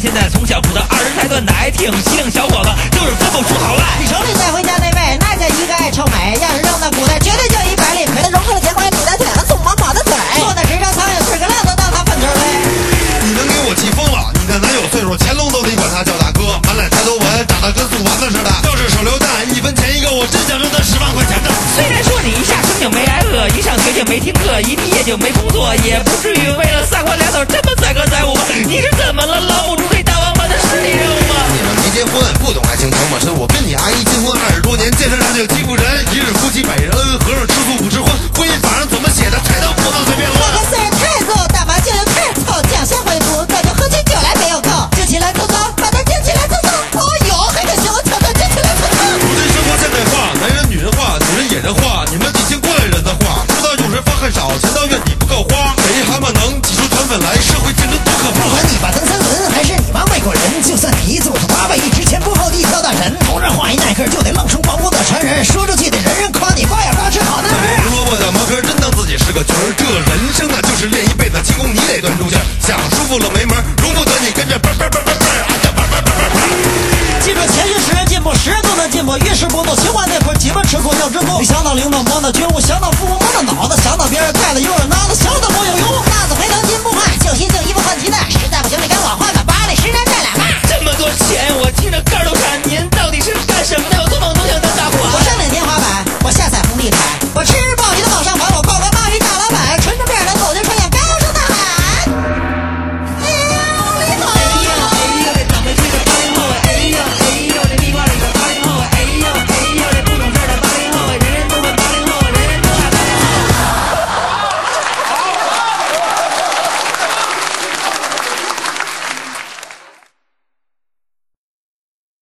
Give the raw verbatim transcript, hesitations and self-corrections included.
现在从小苦到二十才断奶，挺机灵小伙子就是分不出好赖。 你手里带回家那位，那叫一个爱臭美，要是扔到古代绝对就一百里，可它融合了结块你的腿和宋妈妈的腿，坐在纸上苍蝇吃个亮都当它粪腿嘞。 你能给我气疯了！你的男友岁数，乾隆都得管他叫大哥，满脸抬头纹，长得跟素丸子似的。要是手榴弹，一分钱一个，我真想扔他十万块钱呢。 虽然说你一下生就没挨饿，一上学就没听课，一毕业就没工作，也不至于为了三瓜两枣这么载歌载舞。你是怎么了？捞不出这大王八的实力任务吗？ 你们没结婚，不懂爱情长马身。我跟你阿姨结婚二十多年，见证事情欺负人，一日夫妻百日恩，和尚吃素不吃荤。婚姻法上怎么写的？抬头不能随便乱。 我虽然太瘦，打麻将又太糙，讲笑回补，早就喝起酒来没有够，就起来走走，把它捡起来走走。哦哟，还得学我跳跳，捡起来走走。 如今生活现代化，男人女人化，女人野人化，你们得听过来人的话。知道有人发汗少，钱到月底不够花。谁蛤蟆能挤出团粉来？社会竞争多可怕！ 不管你把曾三轮，还是你妈外国人，就算你一祖宗八百亿之前不后地挑大神，同样画一耐克就得愣成王国的传人，说出去得人人夸你瓜呀瓜吃好男儿。 胡萝卜的茅坑真当自己是个角儿，这人生呢就是练一辈子气功，你得端住劲儿。想舒服了没门，容不得你跟着嘣嘣嘣嘣嘣啊呀嘣嘣嘣嘣。 记住，谦虚使人进步，使人都能进步。遇事不怒，情话那会儿，几门吃苦要知足。你想到领导摸到觉悟，想到父母摸到脑子，想到别人盖的有人拿